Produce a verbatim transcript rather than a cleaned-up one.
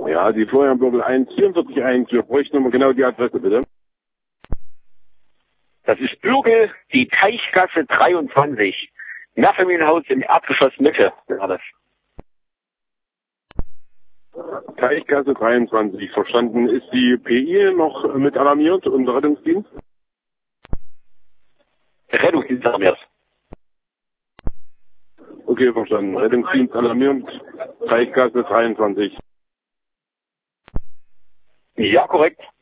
Ja, die Florianbürgel eins vierundvierzig eins. Wir bräuchten nochmal genau die Adresse, bitte. Das ist Bürgel, die Teichgasse dreiundzwanzig. Mehrfamilienhaus im Erdgeschoss Mitte. Ja, das. Teichgasse dreiundzwanzig, verstanden. Ist die P I noch mit alarmiert und der Rettungsdienst? Rettungsdienst alarmiert. Okay, verstanden. Rettungsdienst alarmiert, Teichgasse dreiundzwanzig. Ja, korrekt.